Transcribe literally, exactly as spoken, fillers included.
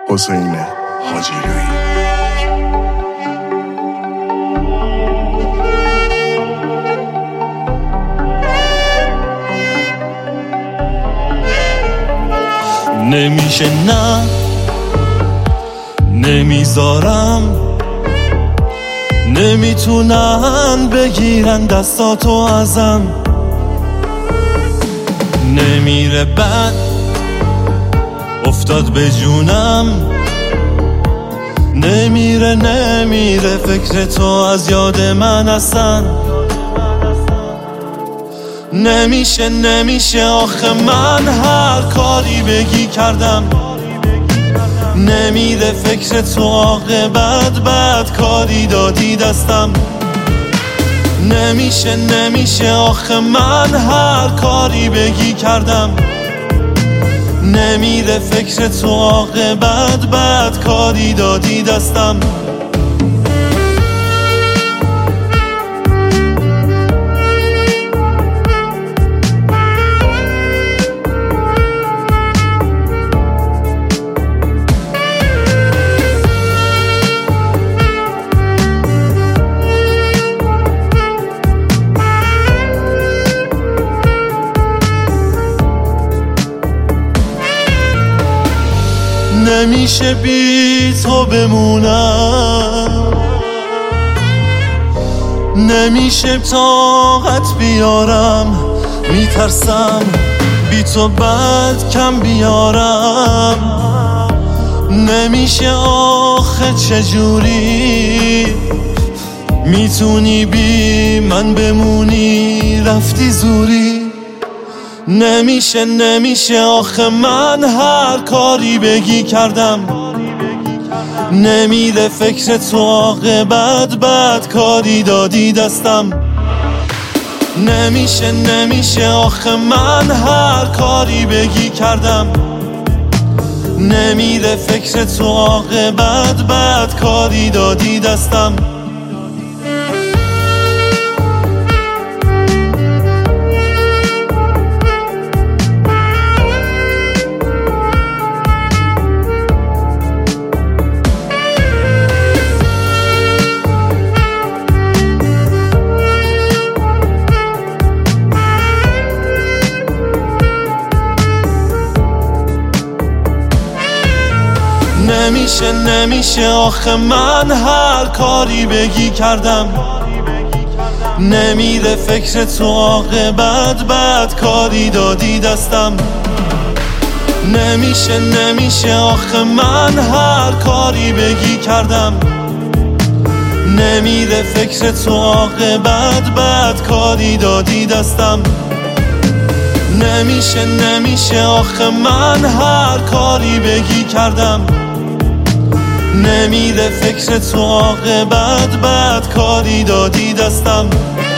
حسین حاجیلویی. نمیشه نه نمیذارم، نمیتونن بگیرن دستاتو ازم. نمیره بد افتاد به جونم، نمیره نمیره فکر تو از یاد من اصلا. نمیشه نمیشه آخه من هر کاری بگی کردم. نمیره فکر تو عاقبت بد کاری دادی دستم. نمیشه نمیشه آخه من هر کاری بگی کردم. نمیره فکر تو عاقبت بد کاری دادی دستم. نمیشه بی تو بمونم، نمیشه طاقت بیارم. میترسم بی تو بعد کم بیارم. نمیشه آخه چجوری میتونی بی من بمونی، رفتی زوری. نمیشه نمیشه آخه من هر کاری بگی کردم. نمیره فکر تو عاقبت بد کاری دادی دستم. نمیشه نمیشه آخه من هر کاری بگی کردم. نمیره فکر تو عاقبت بد کاری دادی دستم. نمیشه نمیشه آخه من هر کاری بگی کردم. نمیره فکر تو عاقبت بد کاری دادی دستم. نمیشه نمیشه آخه من هر کاری بگی کردم. نمیره فکر تو عاقبت بد کاری دادی دستم. نمیشه نمیشه آخه من هر کاری بگی کردم. نمیره فکر تو عاقبت بد کاری دادی دستم.